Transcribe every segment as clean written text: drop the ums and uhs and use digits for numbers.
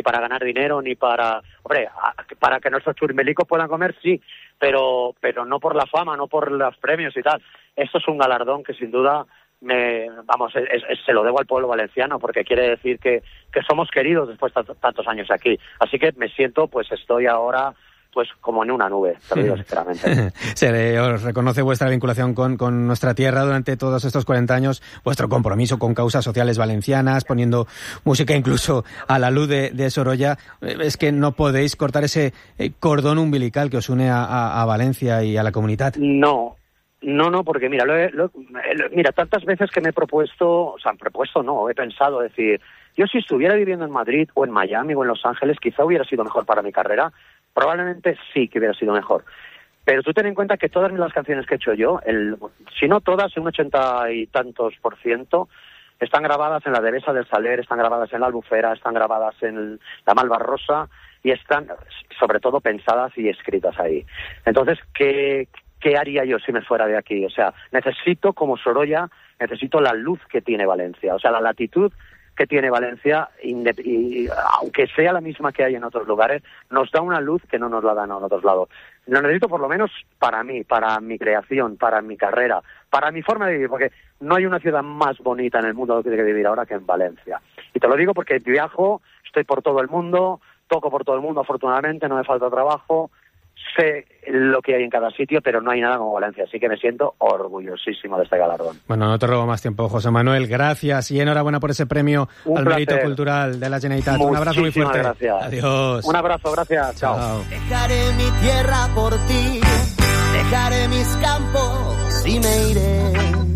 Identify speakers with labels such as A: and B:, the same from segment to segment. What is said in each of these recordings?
A: para ganar dinero, ni para... Hombre, para que nuestros churmelicos puedan comer, sí, pero no por la fama, no por los premios y tal. Esto es un galardón que sin duda se lo debo al pueblo valenciano, porque quiere decir que somos queridos después de tantos años aquí. Así que me siento, pues estoy ahora pues como en una nube, te lo digo sinceramente.
B: Os reconoce vuestra vinculación con nuestra tierra durante todos estos 40 años, vuestro compromiso con causas sociales valencianas, poniendo música incluso a la luz de Sorolla. Es que no podéis cortar ese cordón umbilical que os une a Valencia y a la comunidad.
A: No, porque mira, mira, tantas veces que me he pensado decir, yo si estuviera viviendo en Madrid o en Miami o en Los Ángeles, quizá hubiera sido mejor para mi carrera. Probablemente sí que hubiera sido mejor. Pero tú ten en cuenta que todas las canciones que he hecho yo, si no todas, un 80 y tantos %, están grabadas en la Devesa del Saler, están grabadas en la Albufera, están grabadas en la Malvarrosa y están sobre todo pensadas y escritas ahí. Entonces, ¿qué haría yo si me fuera de aquí? O sea, necesito, como Sorolla, necesito la luz que tiene Valencia, o sea, la latitud que tiene Valencia, y aunque sea la misma que hay en otros lugares, nos da una luz que no nos la dan en otros lados. Lo necesito por lo menos para mí, para mi creación, para mi carrera, para mi forma de vivir, porque no hay una ciudad más bonita en el mundo que vivir ahora que en Valencia. Y te lo digo porque viajo, estoy por todo el mundo, toco por todo el mundo, afortunadamente, no me falta trabajo, sé lo que hay en cada sitio, pero no hay nada como Valencia, así que me siento orgullosísimo de este galardón.
B: Bueno, no te robo más tiempo, José Manuel, gracias y enhorabuena por ese premio al mérito cultural de la Generalitat. Un abrazo muy fuerte.
A: Gracias.
B: Adiós.
A: Un abrazo, gracias. Chao.
C: Dejaré mi tierra por ti, dejaré mis campos y me iré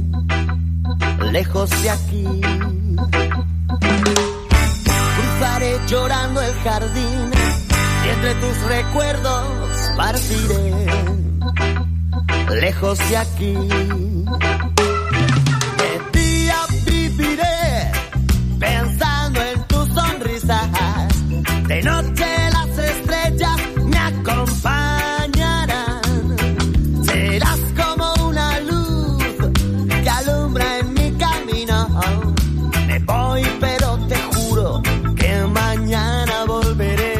C: lejos de aquí. Cruzaré llorando el jardín y entre tus recuerdos partiré lejos de aquí. De día viviré pensando en tus sonrisas, de noche las estrellas me acompañarán. Serás como una luz que alumbra en mi camino. Me voy, pero te juro que mañana volveré.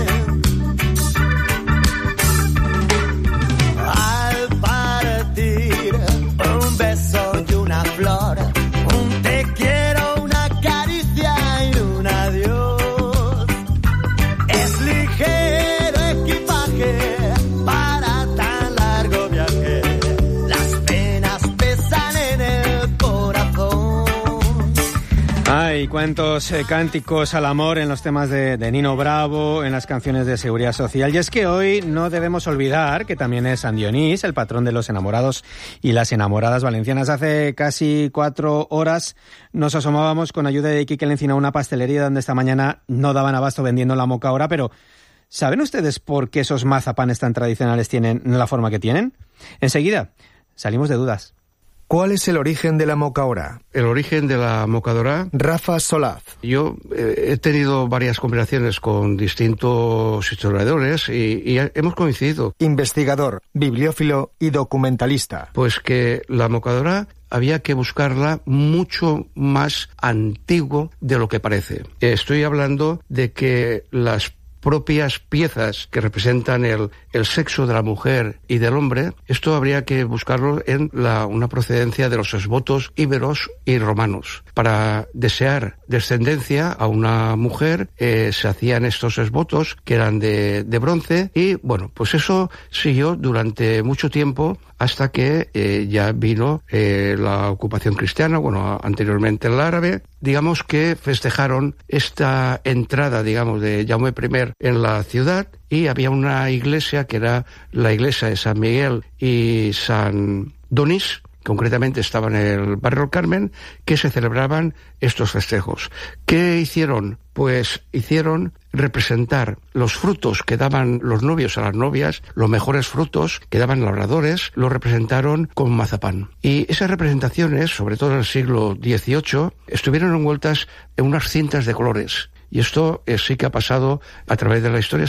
B: Hay cuántos cánticos al amor en los temas de Nino Bravo, en las canciones de Seguridad Social. Y es que hoy no debemos olvidar que también es San Dionís, el patrón de los enamorados y las enamoradas valencianas. Hace casi 4 horas nos asomábamos con ayuda de Quique Lencina a una pastelería donde esta mañana no daban abasto vendiendo la mocaora, pero ¿saben ustedes por qué esos mazapanes tan tradicionales tienen la forma que tienen? Enseguida salimos de dudas.
D: ¿Cuál es el origen de la mocaora?
E: El origen de la mocadora...
D: Rafa Solaz.
E: Yo he tenido varias conversaciones con distintos historiadores y hemos coincidido.
D: Investigador, bibliófilo y documentalista.
E: Pues que la mocadora había que buscarla mucho más antiguo de lo que parece. Estoy hablando de que las propias piezas que representan el sexo de la mujer y del hombre, esto habría que buscarlo en una procedencia de los esbotos íberos y romanos. Para desear descendencia a una mujer se hacían estos esbotos que eran de bronce y bueno, pues eso siguió durante mucho tiempo hasta que ya vino la ocupación cristiana, bueno, anteriormente el árabe. Digamos que festejaron esta entrada, digamos, de Jaume I en la ciudad y había una iglesia que era la iglesia de San Miguel y San Donís, concretamente estaba en el barrio del Carmen, que se celebraban estos festejos. ¿Qué hicieron? Pues hicieron representar los frutos que daban los novios a las novias, los mejores frutos que daban labradores, los representaron con mazapán. Y esas representaciones, sobre todo en el siglo XVIII, estuvieron envueltas en unas cintas de colores. Y esto sí que ha pasado a través de la historia,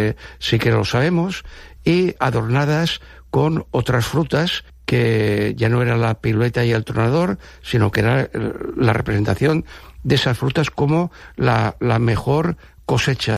E: sí que lo sabemos, y adornadas con otras frutas que ya no era la piruleta y el tronador, sino que era la representación de esas frutas como la mejor cosecha.